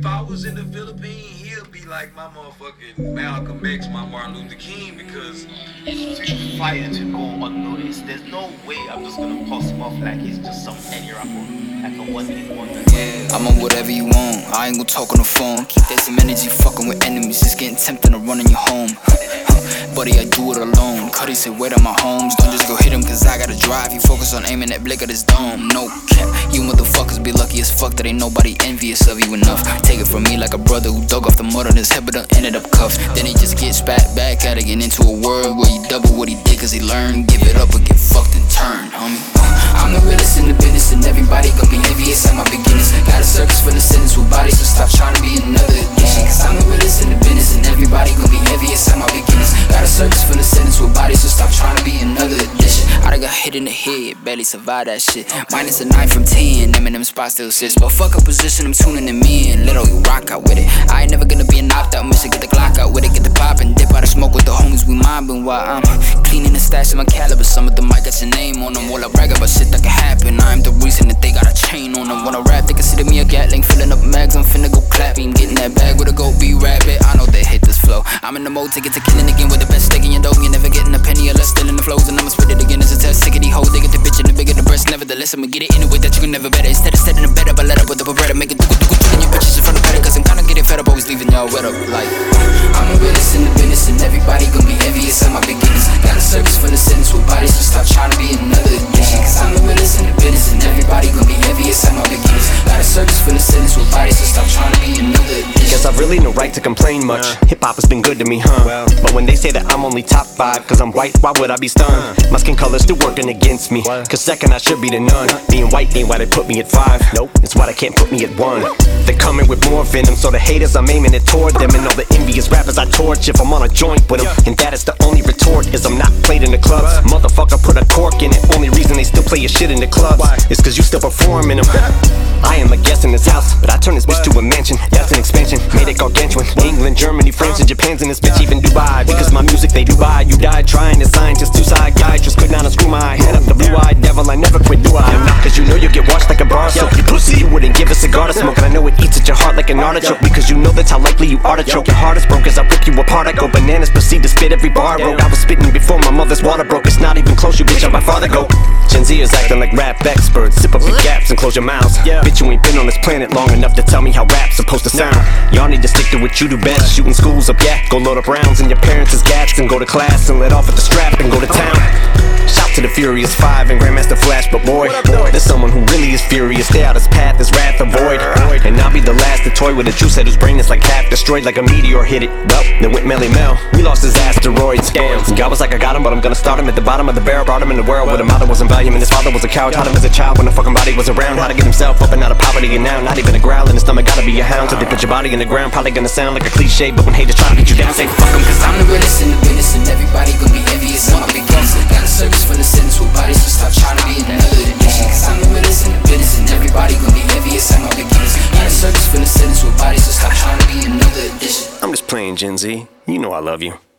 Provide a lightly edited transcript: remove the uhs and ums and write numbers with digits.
I was in the Philippines, he'll be like my motherfucking Malcolm X, my Martin Luther King, because it's too fire to go unnoticed. There's no way I'm just gonna pass him off like he's just some any rapper, like a one-hit wonder. Yeah, I'm on whatever you want. I ain't gon' talk on the phone. Keep that same energy fucking with enemies. It's getting tempting to run in your home. Buddy, I do it alone. Cuddy said, wait on my homes. Don't just go hit him, cause I gotta drive. You focus on aiming that blick at his dome. No cap, you motherfuckers be lucky as fuck that ain't nobody envious of you enough. Take it from me like a brother who dug off the mud on his head but done ended up cuffed. Then he just gets spat back at it, get into a world where he double what he did cause he learned. Give it up or get fucked and turn, homie. I'm the realest in the business and everybody gon' be envious at my beginnings. Got a circus full of sinners with bodies, so stop trying to be another addiction. Cause I'm the realest in the business and everybody gon' be envious at my beginnings. Got a circus full of sinners with bodies, so stop trying to be another addition. I done got hit in the head, barely survived that shit. Minus a 9 from 10, Eminem spot still sits. But fuck a position, I'm tuning them in. Little you rock out with it. I ain't never gonna be an opt-out mission. Get the Glock out with it, get the pop and dip out of smoke with the homies we mobbing while I'm cleaning the stash of my caliber. Some of them might got your name on them. While I brag about shit that can happen, I'm the reason that they got a chain on them. When I rap, they consider me a Gatling, filling up mags. I'm finna go clapping, getting that bag with a go be rabbit. I know they hate this flow. I'm in the mode to get to killing again with the best stick in your dough. You never getting a penny or less, still in the flows, and I'ma spit it again as a test. Sick of these hoes, they get the bitch and the bigger the breast. Nevertheless, I'ma get it in a way that you can never better. Instead of setting a bed up, I let up with the bread. Make it do your bitches in front of better, cause I'm kinda getting fed up, always leaving y'all wet up. Like, I'm the realest in the business, and everybody gon' be envious at my beginnings. Got a circus full of sinners with bodies, so stop trying to be another addiction. Cause I'm the realest in the business, and everybody gon' be envious at my beginnings. Got a circus full of sinners with bodies, so stop trying to be another addiction. Guess I've really no right to complain much. Hip-hop has been good to me, huh? But when they say that I'm only top 5 cause I'm white, why would I be stunned? My skin color's still working against me, cause second I should be the none. Being white ain't why they put me at 5. Nope, it's why they can't put me at 1. They're coming with more venom, so the haters I'm aiming it toward them. And all the envious rappers I torch if I'm on a joint with them. And that is the only retort, is I'm not played in the clubs. Motherfucker put a cork in it, only reason they still play your shit in the clubs is cause you still perform in them. I am a guest in this house, but I turn this bitch to a mansion. That's an expansion, made it gargantuan. England, Germany, France, and Japan's in this bitch, even Dubai. Because my music they do buy. You died trying to scientist, two-side guy. Just could not unscrew my head up the blue-eyed devil. I never quit, do I? Not cause you know you get washed like a bar soap. You pussy, you wouldn't give a cigar to smoke. And I know it eats at your heart like an artichoke. Because you know that's how likely you are to choke. Your heart is broke as I rip you apart. I go bananas, proceed to spit every bar I wrote. I was spitting before my mother's water broke. It's not even close, you bitch, I'm my father go. Gen Zers acting like rap experts. Sip up your gaps and close your mouths. Bitch, you ain't been on this planet long enough to tell me how rap's supposed to sound. Y'all need to stick to what you do best. Shooting schools up, yeah. Go load up rounds in your parents' gats and go to class and let off at the strap and go to town. Shout to the Furious 5 and Grandmaster Flash, but boy, there's someone who really is furious. Stay out his path, his wrath avoid. And I'll be the last to toy with a juice head whose brain is like half destroyed, like a meteor hit it. Well, then went Melly Mel, we lost his asteroids. Damn, God was like, I got him, but I'm gonna start him at the bottom of the barrel. Brought him in the world where the mother wasn't value and his father was a coward. Taught him as a child when the fucking body was around how to get himself up and out of poverty. And now, not even a growl in his stomach, gotta be a hound. So they put your body in the ground, probably gonna sound like a cliche. But when haters try to get you down, say fuck them, cause I'm the realest in the business, and everybody gon' be envious at my beginnings. Got a circus full of sinners with bodies, so stop trying to be another addiction. Cause I'm the realest in the business, and everybody gon' be envious at my beginnings. Got a circus full of sinners with bodies, so stop trying to be another addition. I'm just playing, Gen Z. You know I love you.